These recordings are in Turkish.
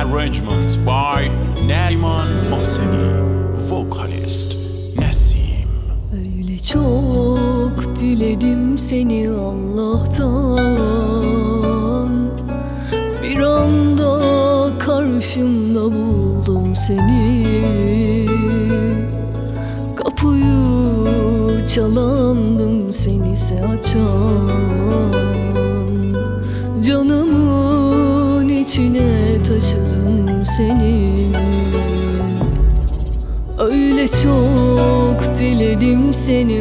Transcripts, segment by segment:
Arrangements by Neriman Mohseni, vocalist Nesim. Öyle çok diledim seni Allah'tan, bir anda karşımda buldum seni. Kapıyı çalandım, seni ise açan. Canımın içine taşıdım seni. Öyle çok diledim seni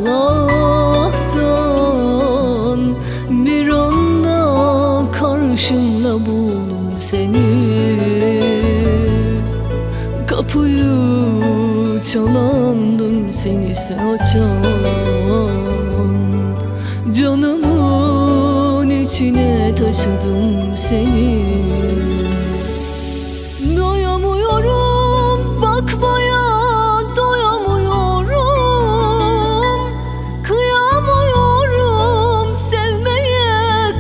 Allah'tan, bir anda karşımda buldum seni. Kapıyı çalandım, seni ise açan. Canımın içine taşıdım seni. Doyamıyorum bakmaya, doyamıyorum. Kıyamıyorum sevmeye,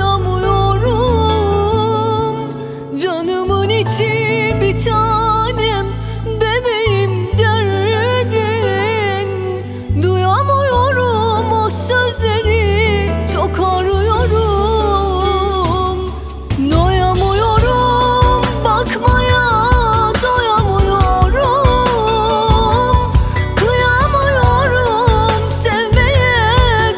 kıyamıyorum. Canımın içi bir tanem, bebeğim derdin. Duyamıyorum o sözleri, çok arıyorum. Doyamıyorum bakmaya, doyamıyorum. Kıyamıyorum sevmeye,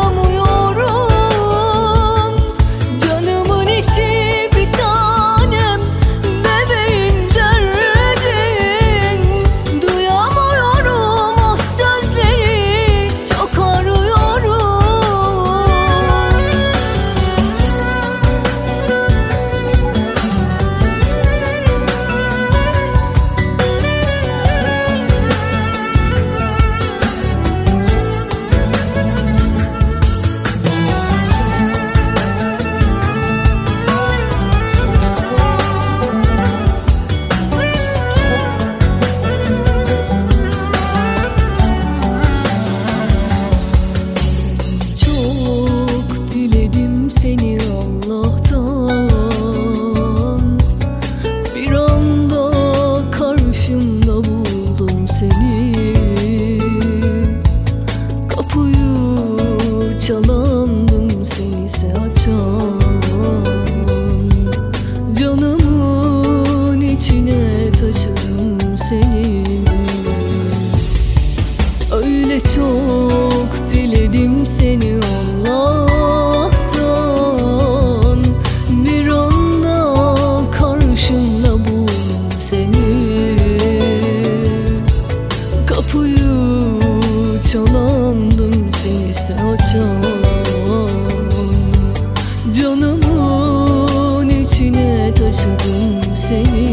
kıyamıyorum. Canımın içi bir tanem, bebeğim derdin. Duyamıyorum o sözleri, çok arıyorum. Çok diledim seni Allah'tan, bir anda karşımda buldum seni. Kapıyı çalandım, seni ise açan. Canımın içine taşıdım seni. Öyle çok diledim seni Allah'tan, bir anda karşımda buldum seni. Kapıyı çalandım, seni ise açan. Canımın içine taşıdım seni.